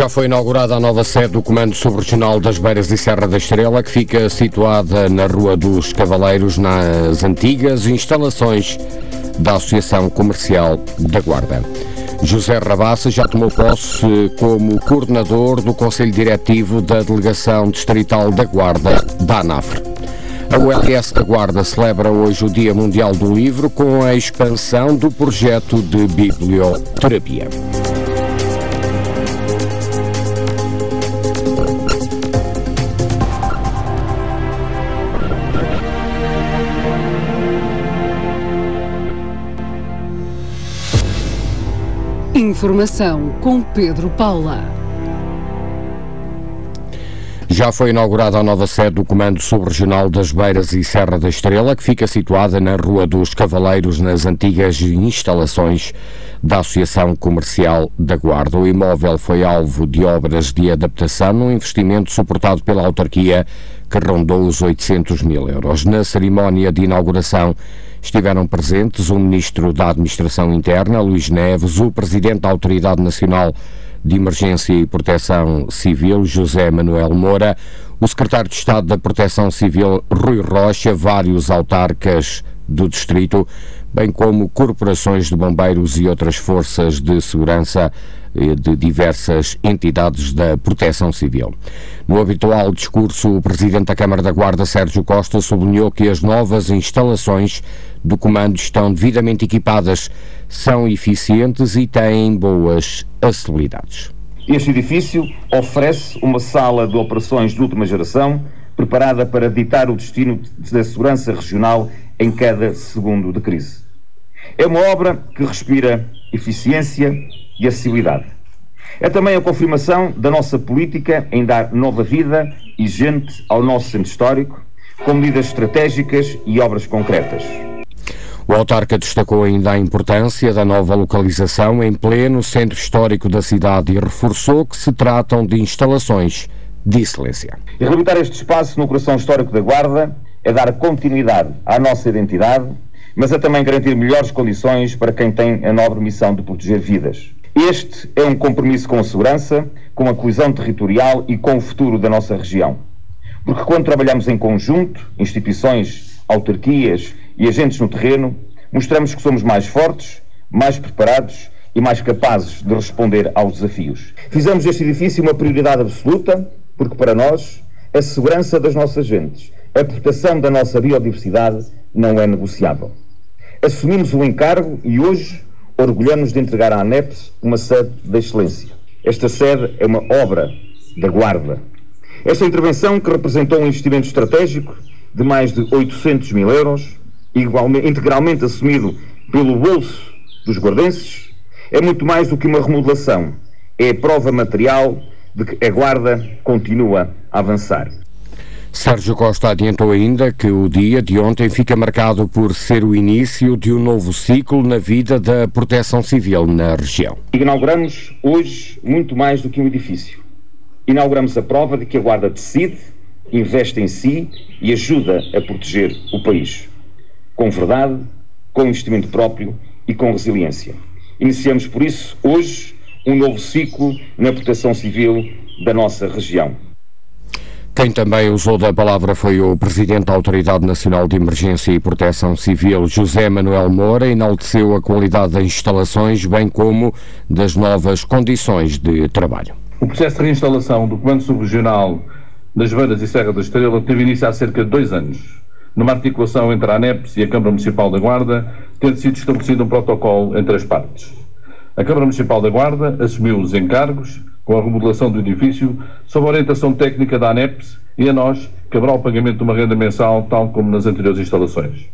Já foi inaugurada a nova sede do Comando Subregional das Beiras e Serra da Estrela, que fica situada na Rua dos Cavaleiros, nas antigas instalações da Associação Comercial da Guarda. José Rabassa já tomou posse como coordenador do Conselho Diretivo da Delegação Distrital da Guarda, da ANAFRE. A ULS da Guarda celebra hoje o Dia Mundial do Livro com a expansão do projeto de biblioterapia. Informação com Pedro Paula. Já foi inaugurada a nova sede do Comando Subregional das Beiras e Serra da Estrela, que fica situada na Rua dos Cavaleiros, nas antigas instalações da Associação Comercial da Guarda. O imóvel foi alvo de obras de adaptação, num investimento suportado pela autarquia que rondou os 800 mil euros. Na cerimónia de inauguração estiveram presentes o Ministro da Administração Interna, Luís Neves, o Presidente da Autoridade Nacional de Emergência e Proteção Civil, José Manuel Moura, o Secretário de Estado da Proteção Civil, Rui Rocha, vários autarcas do distrito, bem como corporações de bombeiros e outras forças de segurança de diversas entidades da Proteção Civil. No habitual discurso, o Presidente da Câmara da Guarda, Sérgio Costa, sublinhou que as novas instalações do Comando estão devidamente equipadas, são eficientes e têm boas acessibilidades. Este edifício oferece uma sala de operações de última geração, preparada para ditar o destino da segurança regional em cada segundo de crise. É uma obra que respira eficiência e acessibilidade. É também a confirmação da nossa política em dar nova vida e gente ao nosso centro histórico, com medidas estratégicas e obras concretas. O autarca destacou ainda a importância da nova localização em pleno centro histórico da cidade e reforçou que se tratam de instalações de excelência. E reabilitar este espaço no coração histórico da Guarda é dar continuidade à nossa identidade, mas é também garantir melhores condições para quem tem a nobre missão de proteger vidas. Este é um compromisso com a segurança, com a coesão territorial e com o futuro da nossa região. Porque quando trabalhamos em conjunto, instituições, autarquias e agentes no terreno, mostramos que somos mais fortes, mais preparados e mais capazes de responder aos desafios. Fizemos deste edifício uma prioridade absoluta, porque para nós, a segurança das nossas gentes, a proteção da nossa biodiversidade não é negociável. Assumimos o encargo e hoje orgulhamos de entregar à ANEPS uma sede de excelência. Esta sede é uma obra da Guarda. Esta intervenção, que representou um investimento estratégico de mais de 800 mil euros, integralmente assumido pelo bolso dos guardenses, é muito mais do que uma remodelação. É a prova material de que a Guarda continua a avançar. Sérgio Costa adiantou ainda que o dia de ontem fica marcado por ser o início de um novo ciclo na vida da Proteção Civil na região. Inauguramos hoje muito mais do que um edifício. Inauguramos a prova de que a Guarda decide, investe em si e ajuda a proteger o país. Com verdade, com investimento próprio e com resiliência. Iniciamos, por isso, hoje, um novo ciclo na Proteção Civil da nossa região. Quem também usou da palavra foi o Presidente da Autoridade Nacional de Emergência e Proteção Civil, José Manuel Moura, enalteceu a qualidade das instalações, bem como das novas condições de trabalho. O processo de reinstalação do Comando Subregional das Beiras e Serra da Estrela teve início há cerca de 2 anos, numa articulação entre a ANEPS e a Câmara Municipal da Guarda, tendo sido estabelecido um protocolo entre as partes. A Câmara Municipal da Guarda assumiu os encargos com a remodelação do edifício, sob a orientação técnica da ANEPS, e a nós caberá o pagamento de uma renda mensal, tal como nas anteriores instalações.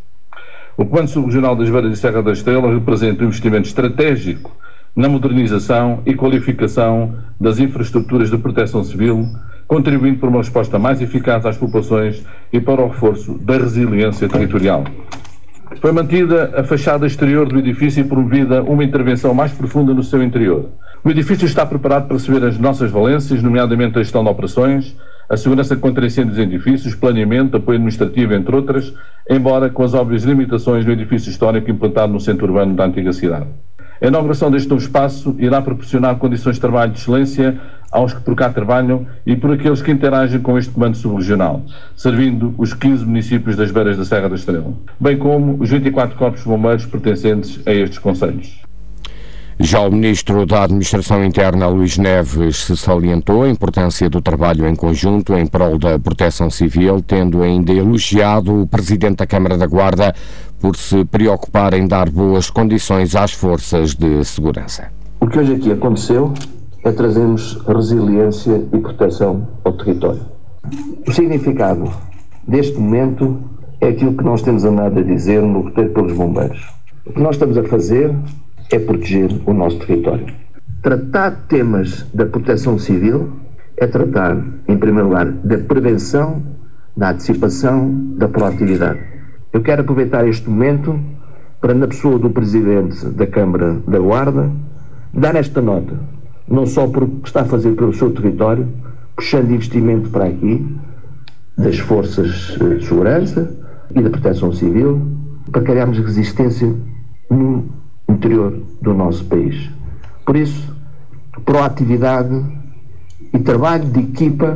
O Comando Subregional das Beiras e Serra da Estrela representa um investimento estratégico na modernização e qualificação das infraestruturas de proteção civil, contribuindo para uma resposta mais eficaz às populações e para o reforço da resiliência territorial. Foi mantida a fachada exterior do edifício e promovida uma intervenção mais profunda no seu interior. O edifício está preparado para receber as nossas valências, nomeadamente a gestão de operações, a segurança contra incêndios em edifícios, planeamento, apoio administrativo, entre outras, embora com as óbvias limitações do edifício histórico implantado no centro urbano da antiga cidade. A inauguração deste novo espaço irá proporcionar condições de trabalho de excelência aos que por cá trabalham e por aqueles que interagem com este comando subregional, servindo os 15 municípios das beiras da Serra da Estrela, bem como os 24 corpos de bombeiros pertencentes a estes concelhos. Já o Ministro da Administração Interna, Luís Neves, se salientou a importância do trabalho em conjunto em prol da proteção civil, tendo ainda elogiado o Presidente da Câmara da Guarda por se preocupar em dar boas condições às forças de segurança. O que hoje aqui aconteceu é trazermos resiliência e proteção ao território. O significado deste momento é aquilo que nós temos andado a dizer no roteiro pelos bombeiros. O que nós estamos a fazer é proteger o nosso território. Tratar temas da proteção civil é tratar, em primeiro lugar, da prevenção, da antecipação, da proatividade. Eu quero aproveitar este momento para, na pessoa do Presidente da Câmara da Guarda, dar esta nota, não só por o que está a fazer pelo seu território, puxando investimento para aqui, das forças de segurança e da proteção civil, para criarmos resistência no interior do nosso país. Por isso, proatividade e trabalho de equipa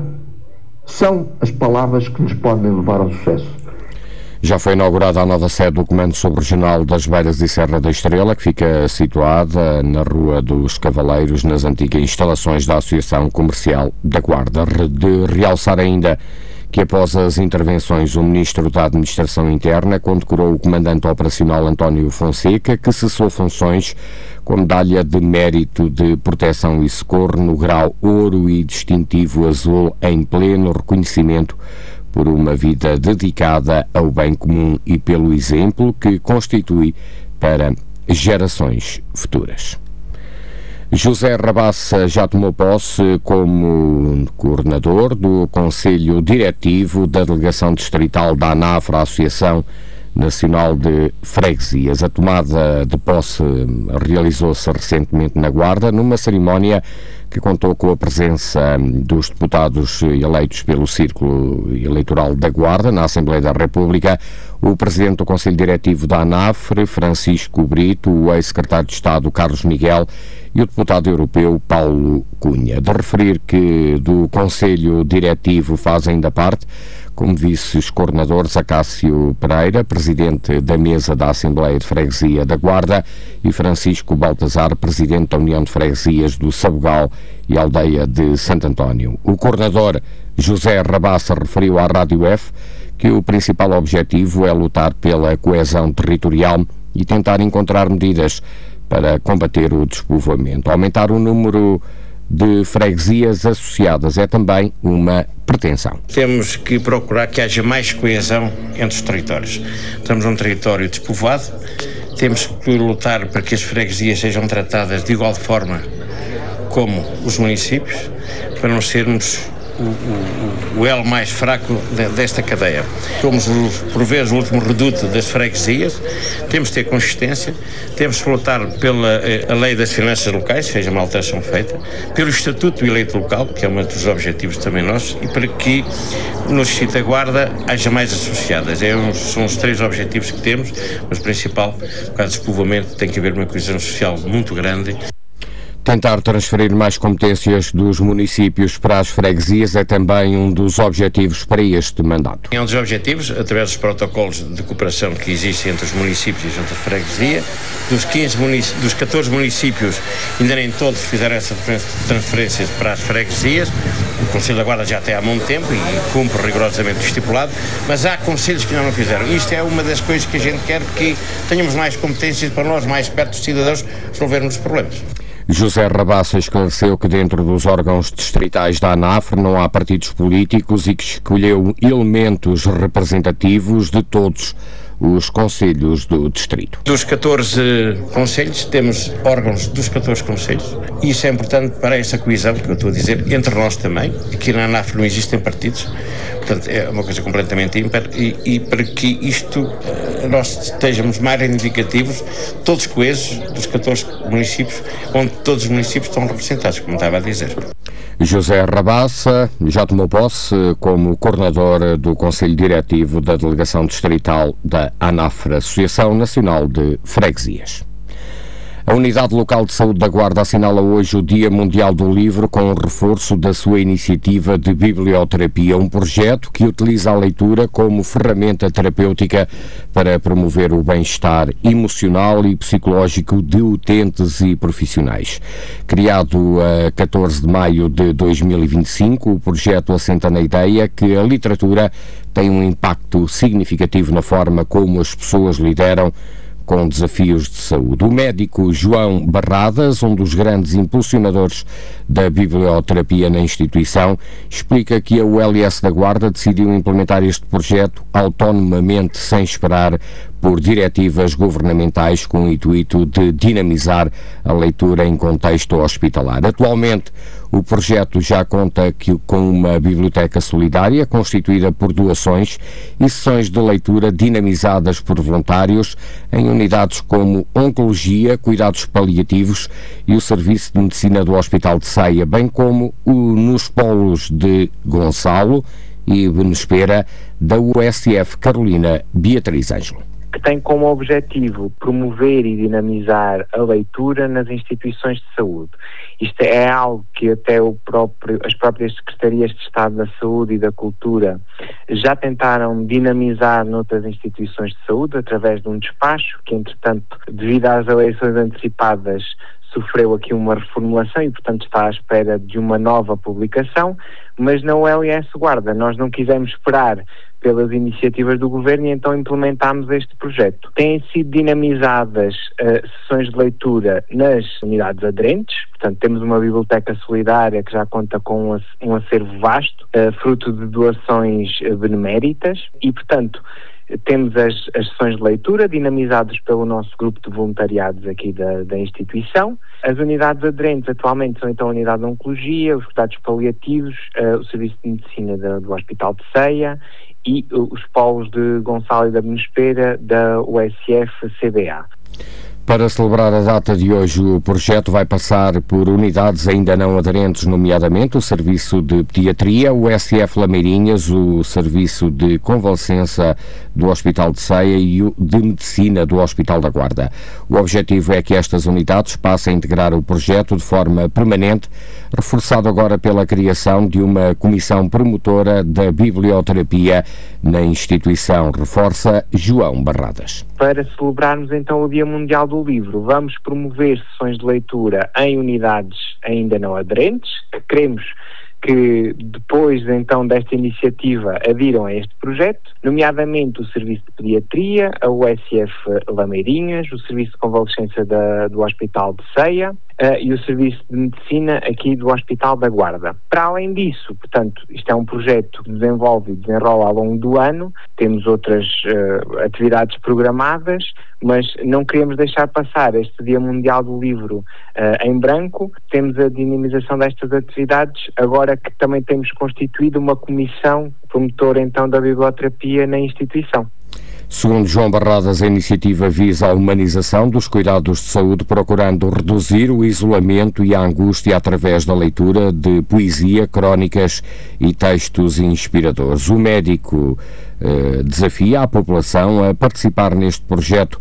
são as palavras que nos podem levar ao sucesso. Já foi inaugurada a nova sede do Comando Subregional das Beiras e Serra da Estrela, que fica situada na Rua dos Cavaleiros, nas antigas instalações da Associação Comercial da Guarda. De realçar ainda que após as intervenções o Ministro da Administração Interna condecorou o Comandante Operacional António Fonseca, que cessou funções com medalha de mérito de proteção e socorro no grau ouro e distintivo azul, em pleno reconhecimento por uma vida dedicada ao bem comum e pelo exemplo que constitui para gerações futuras. José Rabassa já tomou posse como coordenador do Conselho Diretivo da Delegação Distrital da ANAFRA, Associação Nacional de Freguesias. A tomada de posse realizou-se recentemente na Guarda, numa cerimónia que contou com a presença dos deputados eleitos pelo Círculo Eleitoral da Guarda na Assembleia da República, o Presidente do Conselho Diretivo da ANAFRA, Francisco Brito, o ex-secretário de Estado, Carlos Miguel, e o deputado europeu, Paulo Cunha. De referir que do Conselho Diretivo faz ainda parte, como vices-coordenadores, Acácio Pereira, Presidente da Mesa da Assembleia de Freguesia da Guarda, e Francisco Baltazar, Presidente da União de Freguesias do Sabugal e Aldeia de Santo António. O coordenador José Rabassa referiu à Rádio F que o principal objetivo é lutar pela coesão territorial e tentar encontrar medidas para combater o despovoamento. Aumentar o número de freguesias associadas é também uma pretensão. Temos que procurar que haja mais coesão entre os territórios. Estamos num território despovoado, temos que lutar para que as freguesias sejam tratadas de igual forma como os municípios, para não sermos o elo mais fraco desta cadeia. Somos, por vezes, o último reduto das freguesias, temos de ter consistência, temos de lutar pela a lei das finanças locais, seja uma alteração feita, pelo Estatuto do Eleito Local, que é um dos objetivos também nossos, e para que no Distrito da Guarda haja mais associadas. São os três objetivos que temos, mas o principal, por causa do despovoamento, tem que haver uma coesão social muito grande. Tentar transferir mais competências dos municípios para as freguesias é também um dos objetivos para este mandato. É um dos objetivos, através dos protocolos de cooperação que existem entre os municípios e junto à freguesia. Dos 14 municípios, ainda nem todos fizeram essa transferência para as freguesias. O Conselho da Guarda já tem há muito tempo e cumpre rigorosamente o estipulado, mas há conselhos que ainda não fizeram. Isto é uma das coisas que a gente quer, que tenhamos mais competências para nós, mais perto dos cidadãos, resolvermos os problemas. José Rabassa esclareceu que dentro dos órgãos distritais da ANAFRA não há partidos políticos e que escolheu elementos representativos de todos os conselhos do distrito. Dos 14 conselhos, temos órgãos dos 14 conselhos, e isso é importante para essa coesão que eu estou a dizer, entre nós também. Aqui na ANAFRA não existem partidos, portanto é uma coisa completamente ímpar, e para que isto nós estejamos mais reivindicativos, todos coesos, dos 14 municípios, onde todos os municípios estão representados, como estava a dizer. José Rabassa já tomou posse como coordenador do Conselho Diretivo da Delegação Distrital da ANAFRA, Associação Nacional de Freguesias. A Unidade Local de Saúde da Guarda assinala hoje o Dia Mundial do Livro com o reforço da sua iniciativa de biblioterapia, um projeto que utiliza a leitura como ferramenta terapêutica para promover o bem-estar emocional e psicológico de utentes e profissionais. Criado a 14 de maio de 2025, o projeto assenta na ideia que a literatura tem um impacto significativo na forma como as pessoas lideram com desafios de saúde. O médico João Barradas, um dos grandes impulsionadores da biblioterapia na instituição, explica que a ULS da Guarda decidiu implementar este projeto autonomamente, sem esperar por diretivas governamentais, com o intuito de dinamizar a leitura em contexto hospitalar. Atualmente, o projeto já conta com uma biblioteca solidária constituída por doações e sessões de leitura dinamizadas por voluntários em unidades como Oncologia, Cuidados Paliativos e o Serviço de Medicina do Hospital de Ceia, bem como nos polos de Gonçalo e Benespera da USF Carolina Beatriz Ângelo. Que tem como objetivo promover e dinamizar a leitura nas instituições de saúde. Isto é algo que até as próprias Secretarias de Estado da Saúde e da Cultura já tentaram dinamizar noutras instituições de saúde através de um despacho que, entretanto, devido às eleições antecipadas, sofreu aqui uma reformulação e, portanto, está à espera de uma nova publicação, mas na ULS Guarda nós não quisemos esperar pelas iniciativas do Governo e então implementámos este projeto. Têm sido dinamizadas sessões de leitura nas unidades aderentes, portanto temos uma biblioteca solidária que já conta com um acervo vasto, fruto de doações beneméritas e, portanto, temos as sessões de leitura dinamizadas pelo nosso grupo de voluntariados aqui da instituição. As unidades aderentes atualmente são então a unidade de Oncologia, os Cuidados Paliativos, o Serviço de Medicina do Hospital de Ceia e os polos de Gonçalo e da Benespera da USF-CBA. Para celebrar a data de hoje, o projeto vai passar por unidades ainda não aderentes, nomeadamente o Serviço de Pediatria, o USF Lameirinhas, o Serviço de Convalescença do Hospital de Ceia e o de Medicina do Hospital da Guarda. O objetivo é que estas unidades passem a integrar o projeto de forma permanente, reforçado agora pela criação de uma comissão promotora da biblioterapia na instituição, reforça João Barradas. Para celebrarmos então o Dia Mundial do Livro, vamos promover sessões de leitura em unidades ainda não aderentes, que queremos que depois então desta iniciativa adiram a este projeto, nomeadamente o Serviço de Pediatria, a USF Lameirinhas, o Serviço de Convalescença do Hospital de Ceia e o Serviço de Medicina aqui do Hospital da Guarda. Para além disso, portanto, isto é um projeto que desenvolve e desenrola ao longo do ano, temos outras atividades programadas, mas não queremos deixar passar este Dia Mundial do Livro em branco. Temos a dinamização destas atividades, agora que também temos constituído uma comissão promotora então da biblioterapia na instituição. Segundo João Barradas, a iniciativa visa a humanização dos cuidados de saúde, procurando reduzir o isolamento e a angústia através da leitura de poesia, crónicas e textos inspiradores. O médico desafia a população a participar neste projeto,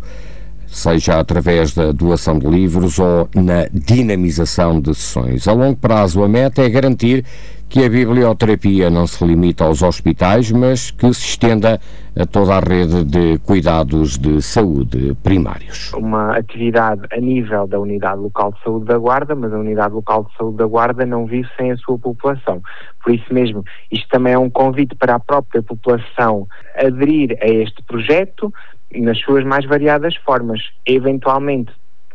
seja através da doação de livros ou na dinamização de sessões. A longo prazo, a meta é garantir que a biblioterapia não se limita aos hospitais, mas que se estenda a toda a rede de cuidados de saúde primários. Uma atividade a nível da Unidade Local de Saúde da Guarda, mas a Unidade Local de Saúde da Guarda não vive sem a sua população. Por isso mesmo, isto também é um convite para a própria população aderir a este projeto nas suas mais variadas formas. Eventualmente,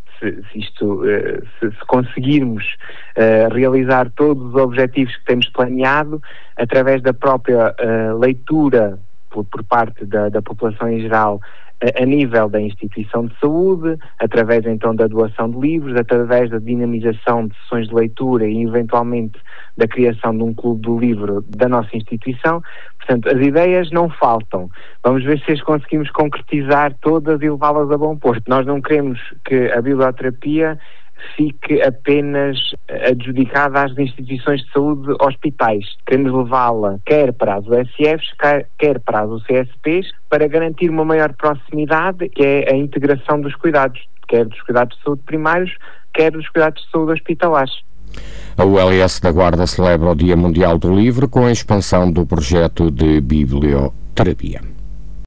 se conseguirmos realizar todos os objetivos que temos planeado, através da própria leitura por parte da população em geral, a nível da instituição de saúde, através então da doação de livros, através da dinamização de sessões de leitura e eventualmente da criação de um clube do livro da nossa instituição. Portanto, as ideias não faltam. Vamos ver se as conseguimos concretizar todas e levá-las a bom porto. Nós não queremos que a biblioterapia fique apenas adjudicada às instituições de saúde hospitais. Queremos levá-la quer para as USFs, quer para as UCSPs, para garantir uma maior proximidade, que é a integração dos cuidados. quer dos cuidados de saúde primários, quer dos cuidados de saúde hospitalares. A ULS da Guarda celebra o Dia Mundial do Livro com a expansão do projeto de biblioterapia.